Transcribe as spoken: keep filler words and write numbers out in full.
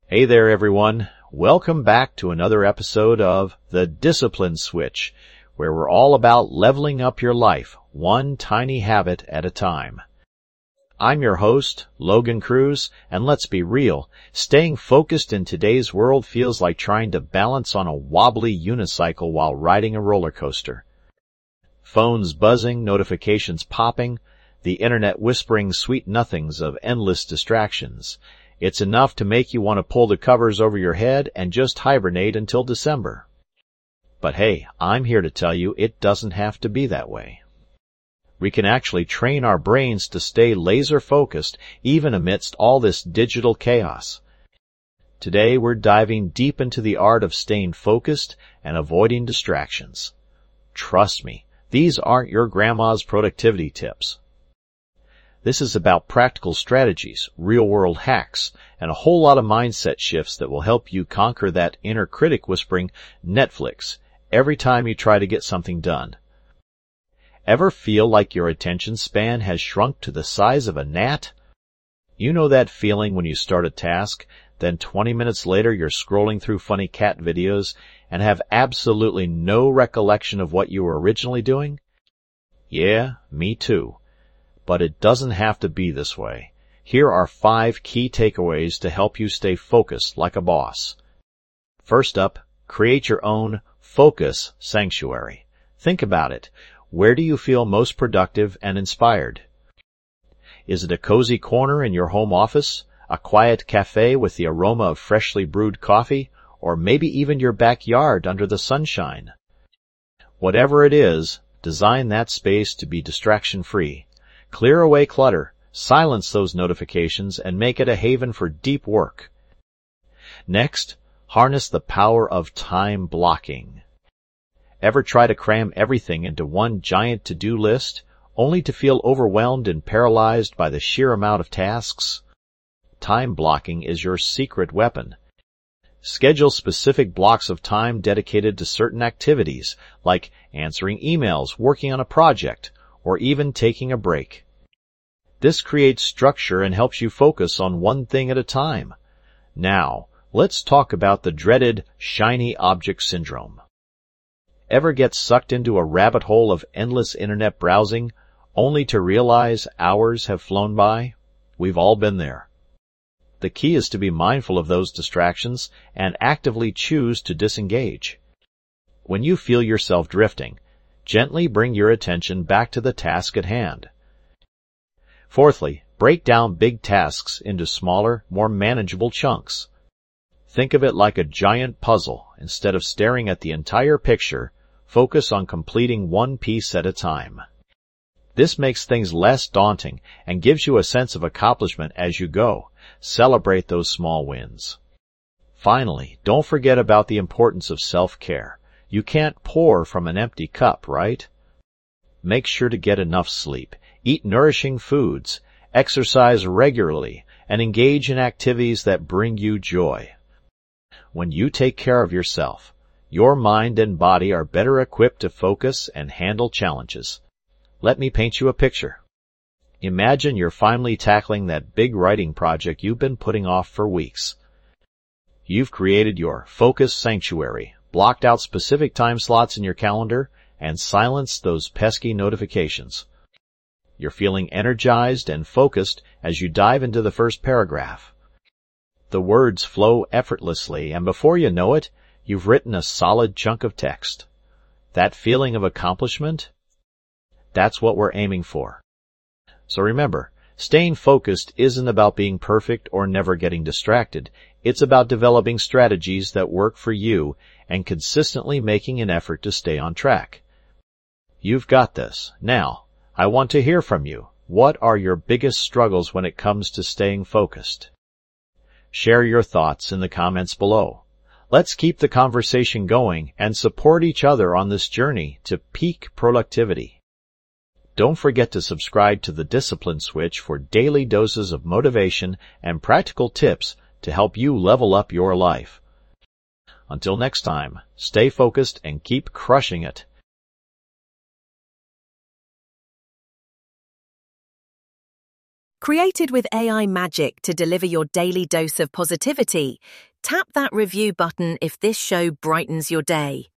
Hey there, everyone. Welcome back to another episode of The Discipline Switch, where we're all about leveling up your life, one tiny habit at a time. I'm your host, Logan Cruz, and let's be real, staying focused in today's world feels like trying to balance on a wobbly unicycle while riding a roller coaster. Phones buzzing, notifications popping, the internet whispering sweet nothings of endless distractions. It's enough to make you want to pull the covers over your head and just hibernate until December. But hey, I'm here to tell you it doesn't have to be that way. We can actually train our brains to stay laser-focused even amidst all this digital chaos. Today we're diving deep into the art of staying focused and avoiding distractions. Trust me, these aren't your grandma's productivity tips. This is about practical strategies, real-world hacks, and a whole lot of mindset shifts that will help you conquer that inner critic whispering Netflix every time you try to get something done. Ever feel like your attention span has shrunk to the size of a gnat? You know that feeling when you start a task, then twenty minutes later you're scrolling through funny cat videos and have absolutely no recollection of what you were originally doing? Yeah, me too. But it doesn't have to be this way. Here are five key takeaways to help you stay focused like a boss. First up, create your own focus sanctuary. Think about it. Where do you feel most productive and inspired? Is it a cozy corner in your home office, a quiet cafe with the aroma of freshly brewed coffee, or maybe even your backyard under the sunshine? Whatever it is, design that space to be distraction-free. Clear away clutter, silence those notifications, and make it a haven for deep work. Next, harness the power of time blocking. Ever try to cram everything into one giant to-do list, only to feel overwhelmed and paralyzed by the sheer amount of tasks? Time blocking is your secret weapon. Schedule specific blocks of time dedicated to certain activities, like answering emails, working on a project, or even taking a break. This creates structure and helps you focus on one thing at a time. Now, let's talk about the dreaded shiny object syndrome. Ever get sucked into a rabbit hole of endless internet browsing, only to realize hours have flown by? We've all been there. The key is to be mindful of those distractions and actively choose to disengage. When you feel yourself drifting, gently bring your attention back to the task at hand. Fourthly, break down big tasks into smaller, more manageable chunks. Think of it like a giant puzzle. Instead of staring at the entire picture, focus on completing one piece at a time. This makes things less daunting and gives you a sense of accomplishment as you go. Celebrate those small wins. Finally, don't forget about the importance of self-care. You can't pour from an empty cup, right? Make sure to get enough sleep, eat nourishing foods, exercise regularly, and engage in activities that bring you joy. When you take care of yourself, your mind and body are better equipped to focus and handle challenges. Let me paint you a picture. Imagine you're finally tackling that big writing project you've been putting off for weeks. You've created your focus sanctuary, blocked out specific time slots in your calendar, and silenced those pesky notifications. You're feeling energized and focused as you dive into the first paragraph. The words flow effortlessly, and before you know it, you've written a solid chunk of text. That feeling of accomplishment? That's what we're aiming for. So remember, staying focused isn't about being perfect or never getting distracted. It's about developing strategies that work for you and consistently making an effort to stay on track. You've got this. Now, I want to hear from you. What are your biggest struggles when it comes to staying focused? Share your thoughts in the comments below. Let's keep the conversation going and support each other on this journey to peak productivity. Don't forget to subscribe to the Discipline Switch for daily doses of motivation and practical tips to help you level up your life. Until next time, stay focused and keep crushing it. Created with A I magic to deliver your daily dose of positivity, tap that review button if this show brightens your day.